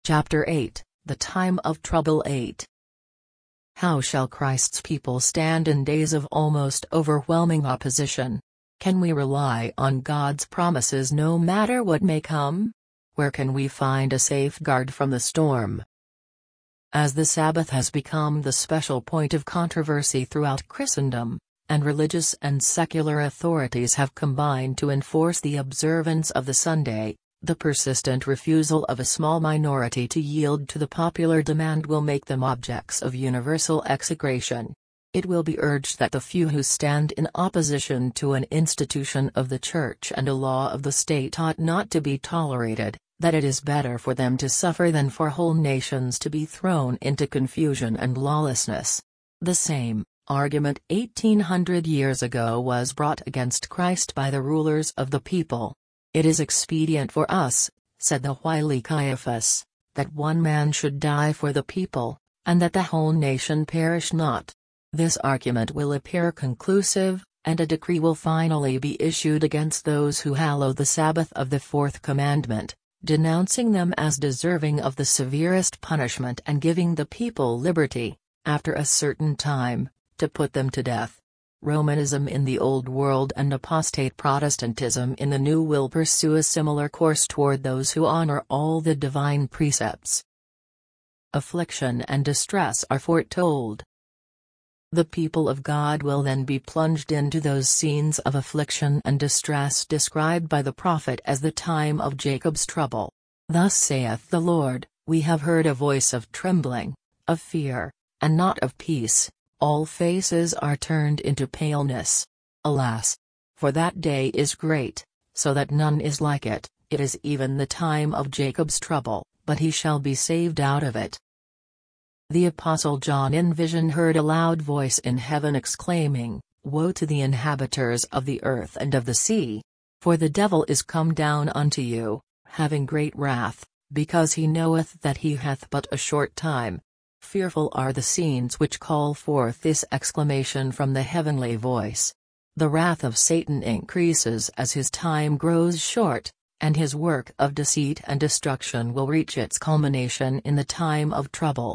Chapter 8, The Time of Trouble 8. How shall Christ's people stand in days of almost overwhelming opposition? Can we rely on God's promises no matter what may come? Where can we find a safeguard from the storm? As the Sabbath has become the special point of controversy throughout Christendom, and religious and secular authorities have combined to enforce the observance of the Sunday, the persistent refusal of a small minority to yield to the popular demand will make them objects of universal execration. It will be urged that the few who stand in opposition to an institution of the Church and a law of the state ought not to be tolerated, that it is better for them to suffer than for whole nations to be thrown into confusion and lawlessness. The same argument 1800 years ago was brought against Christ by the rulers of the people. "It is expedient for us," said the wily Caiaphas, "that one man should die for the people, and that the whole nation perish not." This argument will appear conclusive, and a decree will finally be issued against those who hallow the Sabbath of the fourth commandment, denouncing them as deserving of the severest punishment and giving the people liberty, after a certain time, to put them to death. Romanism in the Old World and apostate Protestantism in the New will pursue a similar course toward those who honor all the divine precepts. Affliction and distress are foretold. The people of God will then be plunged into those scenes of affliction and distress described by the prophet as the time of Jacob's trouble. "Thus saith the Lord, we have heard a voice of trembling, of fear, and not of peace. All faces are turned into paleness. Alas! For that day is great, so that none is like it. It is even the time of Jacob's trouble, but he shall be saved out of it." The Apostle John in vision heard a loud voice in heaven exclaiming, "Woe to the inhabitants of the earth and of the sea! For the devil is come down unto you, having great wrath, because he knoweth that he hath but a short time." Fearful are the scenes which call forth this exclamation from the heavenly voice. The wrath of Satan increases as his time grows short, and his work of deceit and destruction will reach its culmination in the time of trouble.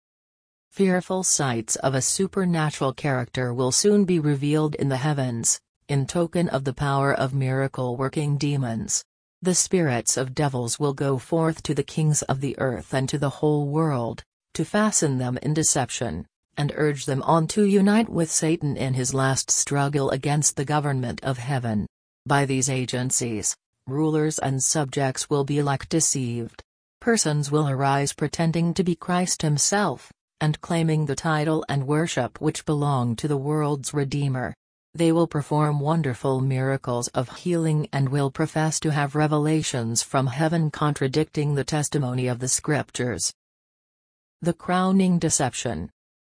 Fearful sights of a supernatural character will soon be revealed in the heavens, in token of the power of miracle-working demons. The spirits of devils will go forth to the kings of the earth and to the whole world, to fasten them in deception, and urge them on to unite with Satan in his last struggle against the government of heaven. By these agencies, rulers and subjects will be alike deceived. Persons will arise pretending to be Christ himself, and claiming the title and worship which belong to the world's Redeemer. They will perform wonderful miracles of healing and will profess to have revelations from heaven contradicting the testimony of the Scriptures. The crowning deception.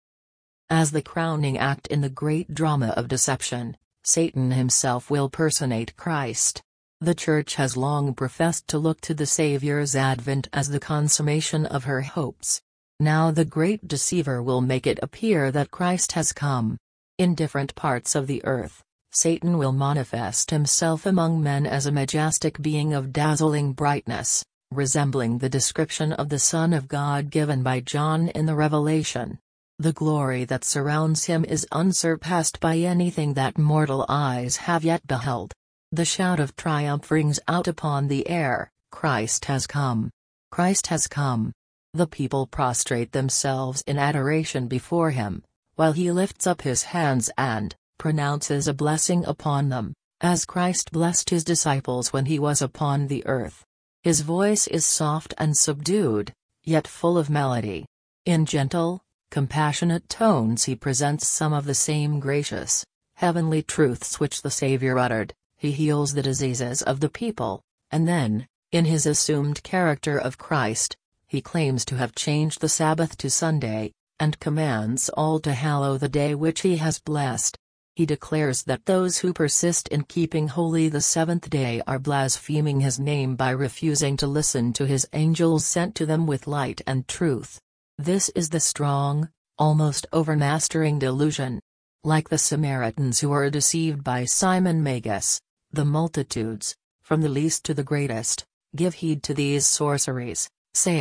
As the crowning act in the great drama of deception, Satan himself will personate Christ. The Church has long professed to look to the Savior's advent as the consummation of her hopes. Now the great deceiver will make it appear that Christ has come. In different parts of the earth, Satan will manifest himself among men as a majestic being of dazzling brightness, resembling the description of the Son of God given by John in the Revelation. The glory that surrounds him is unsurpassed by anything that mortal eyes have yet beheld. The shout of triumph rings out upon the air, "Christ has come! Christ has come!" The people prostrate themselves in adoration before him, while he lifts up his hands and pronounces a blessing upon them, as Christ blessed his disciples when he was upon the earth. His voice is soft and subdued, yet full of melody. In gentle, compassionate tones he presents some of the same gracious, heavenly truths which the Savior uttered. He heals the diseases of the people, and then, in his assumed character of Christ, he claims to have changed the Sabbath to Sunday, and commands all to hallow the day which he has blessed. He declares that those who persist in keeping holy the seventh day are blaspheming his name by refusing to listen to his angels sent to them with light and truth. This is the strong, almost overmastering delusion. Like the Samaritans who were deceived by Simon Magus, the multitudes, from the least to the greatest, give heed to these sorceries, saying,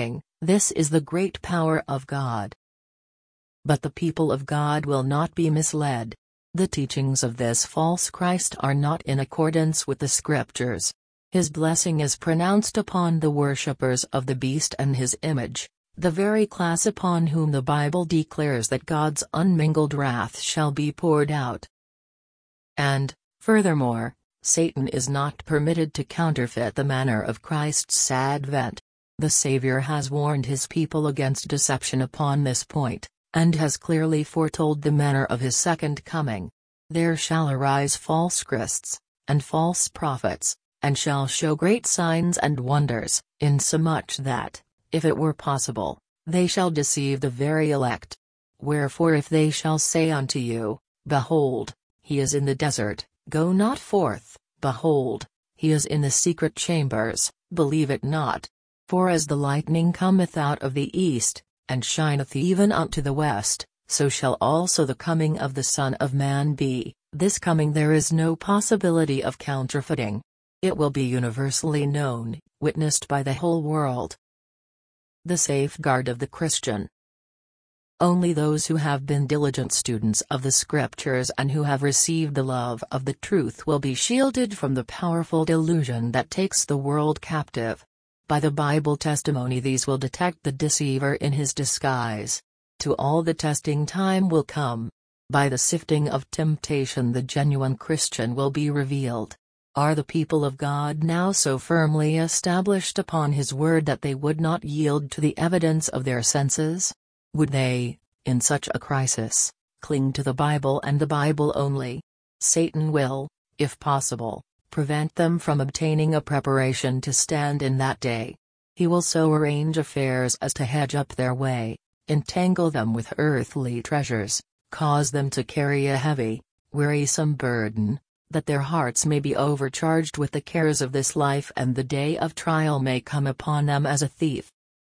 This is the great power of God. But the people of God will not be misled. The teachings of this false Christ are not in accordance with the Scriptures. His blessing is pronounced upon the worshippers of the beast and his image, the very class upon whom the Bible declares that God's unmingled wrath shall be poured out. And, furthermore, Satan is not permitted to counterfeit the manner of Christ's advent. The Savior has warned his people against deception upon this point, and has clearly foretold the manner of his second coming. There shall arise false Christs, and false prophets, and shall show great signs and wonders, insomuch that, if it were possible, they shall deceive the very elect. Wherefore if they shall say unto you, Behold, he is in the desert, go not forth, behold, he is in the secret chambers, believe it not. For as the lightning cometh out of the east, and shineth even unto the west, so shall also the coming of the Son of Man be. This coming there is no possibility of counterfeiting. It will be universally known, witnessed by the whole world. The safeguard of the Christian. Only those who have been diligent students of the Scriptures and who have received the love of the truth will be shielded from the powerful delusion that takes the world captive. By the Bible testimony these will detect the deceiver in his disguise. To all the testing time will come. By the sifting of temptation the genuine Christian will be revealed. Are the people of God now so firmly established upon His word that they would not yield to the evidence of their senses? Would they, in such a crisis, cling to the Bible and the Bible only? Satan will, if possible, prevent them from obtaining a preparation to stand in that day. He will so arrange affairs as to hedge up their way, entangle them with earthly treasures, cause them to carry a heavy, wearisome burden, that their hearts may be overcharged with the cares of this life and the day of trial may come upon them as a thief.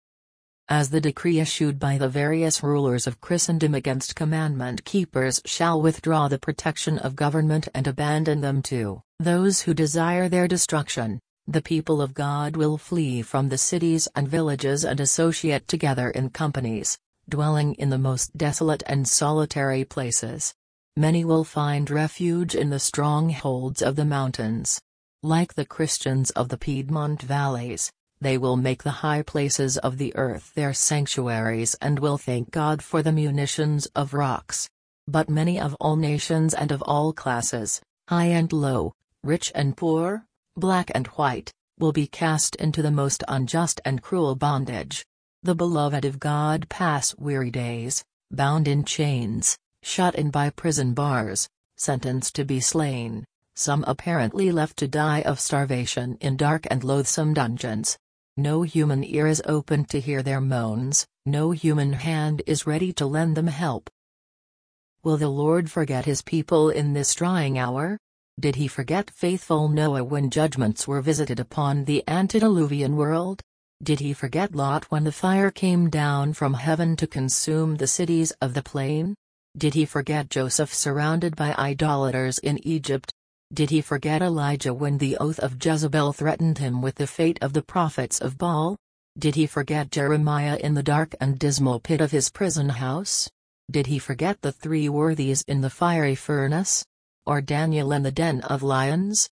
As the decree issued by the various rulers of Christendom against commandment keepers shall withdraw the protection of government and abandon them to those who desire their destruction, the people of God will flee from the cities and villages and associate together in companies, dwelling in the most desolate and solitary places. Many will find refuge in the strongholds of the mountains. Like the Christians of the Piedmont valleys, they will make the high places of the earth their sanctuaries and will thank God for the munitions of rocks. But many of all nations and of all classes, high and low, rich and poor, black and white, will be cast into the most unjust and cruel bondage. The beloved of God pass weary days, bound in chains, shut in by prison bars, sentenced to be slain, some apparently left to die of starvation in dark and loathsome dungeons. No human ear is open to hear their moans, no human hand is ready to lend them help. Will the Lord forget His people in this trying hour? Did He forget faithful Noah when judgments were visited upon the antediluvian world? Did He forget Lot when the fire came down from heaven to consume the cities of the plain? Did He forget Joseph surrounded by idolaters in Egypt? Did He forget Elijah when the oath of Jezebel threatened him with the fate of the prophets of Baal? Did He forget Jeremiah in the dark and dismal pit of his prison house? Did He forget the three worthies in the fiery furnace? Or Daniel in the den of lions?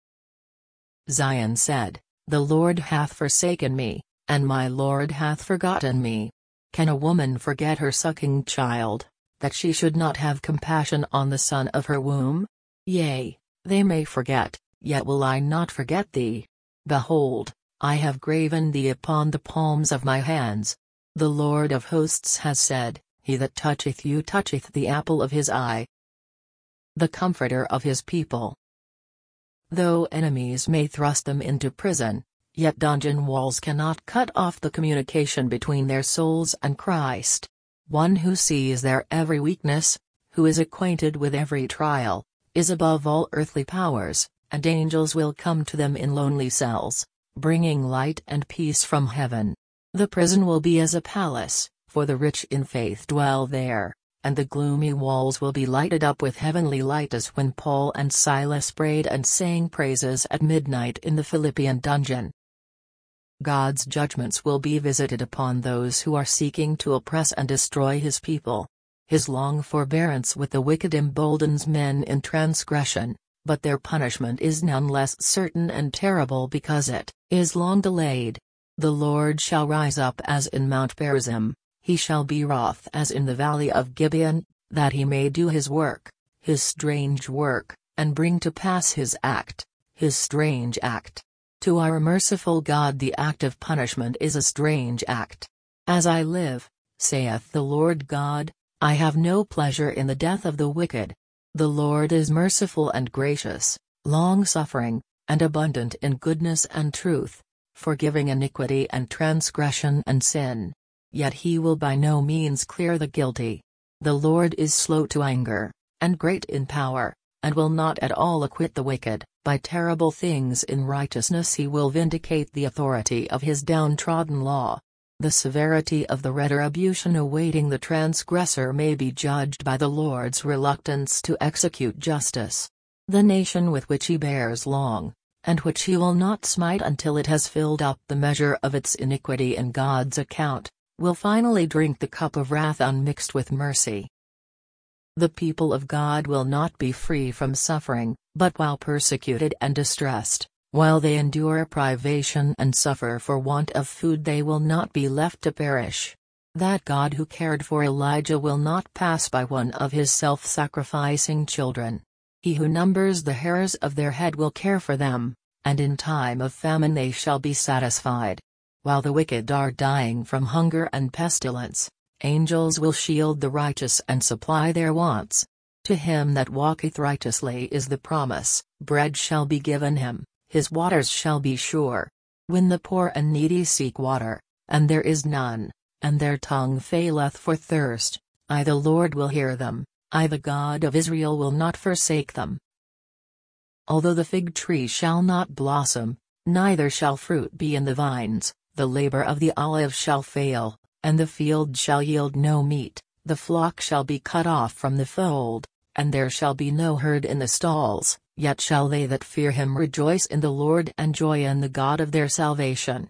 Zion said, The Lord hath forsaken me, and my Lord hath forgotten me. Can a woman forget her sucking child, that she should not have compassion on the son of her womb? Yea, they may forget, yet will I not forget thee. Behold, I have graven thee upon the palms of my hands. The Lord of hosts has said, He that toucheth you toucheth the apple of His eye. The Comforter of His people. Though enemies may thrust them into prison, yet dungeon walls cannot cut off the communication between their souls and Christ. One who sees their every weakness, who is acquainted with every trial, is above all earthly powers, and angels will come to them in lonely cells, bringing light and peace from heaven. The prison will be as a palace, for the rich in faith dwell there, and the gloomy walls will be lighted up with heavenly light as when Paul and Silas prayed and sang praises at midnight in the Philippian dungeon. God's judgments will be visited upon those who are seeking to oppress and destroy his people. His long forbearance with the wicked emboldens men in transgression, but their punishment is none less certain and terrible because it is long delayed. The Lord shall rise up as in Mount Perazim, he shall be wroth as in the valley of Gibeon, that he may do his work, his strange work, and bring to pass his act, his strange act. To our merciful God the act of punishment is a strange act. As I live, saith the Lord God, I have no pleasure in the death of the wicked. The Lord is merciful and gracious, long-suffering, and abundant in goodness and truth, forgiving iniquity and transgression and sin. Yet he will by no means clear the guilty. The Lord is slow to anger, and great in power, and will not at all acquit the wicked. By terrible things in righteousness he will vindicate the authority of his downtrodden law. The severity of the retribution awaiting the transgressor may be judged by the Lord's reluctance to execute justice. The nation with which he bears long, and which he will not smite until it has filled up the measure of its iniquity in God's account, will finally drink the cup of wrath unmixed with mercy. The people of God will not be free from suffering, but while persecuted and distressed, while they endure privation and suffer for want of food, they will not be left to perish. That God who cared for Elijah will not pass by one of his self-sacrificing children. He who numbers the hairs of their head will care for them, and in time of famine they shall be satisfied. While the wicked are dying from hunger and pestilence, angels will shield the righteous and supply their wants. To him that walketh righteously is the promise, bread shall be given him, his waters shall be sure. When the poor and needy seek water, and there is none, and their tongue faileth for thirst, I the Lord will hear them, I the God of Israel will not forsake them. Although the fig tree shall not blossom, neither shall fruit be in the vines, the labor of the olive shall fail, and the field shall yield no meat, the flock shall be cut off from the fold, and there shall be no herd in the stalls, yet shall they that fear him rejoice in the Lord and joy in the God of their salvation.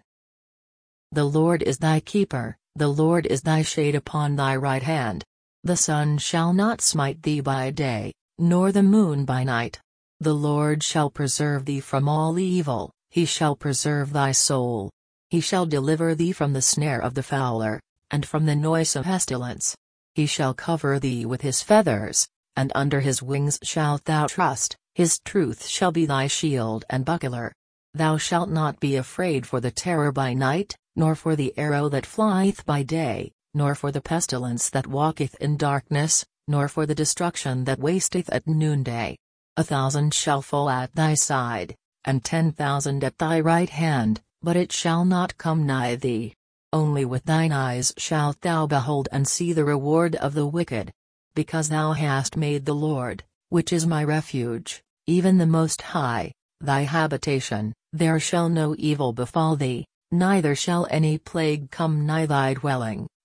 The Lord is thy keeper, the Lord is thy shade upon thy right hand. The sun shall not smite thee by day, nor the moon by night. The Lord shall preserve thee from all evil, he shall preserve thy soul. He shall deliver thee from the snare of the fowler, and from the noisome pestilence. He shall cover thee with his feathers, and under his wings shalt thou trust, his truth shall be thy shield and buckler. Thou shalt not be afraid for the terror by night, nor for the arrow that flieth by day, nor for the pestilence that walketh in darkness, nor for the destruction that wasteth at noonday. 1,000 shall fall at thy side, and 10,000 at thy right hand, but it shall not come nigh thee. Only with thine eyes shalt thou behold and see the reward of the wicked. Because thou hast made the Lord, which is my refuge, even the Most High, thy habitation, there shall no evil befall thee, neither shall any plague come nigh thy dwelling.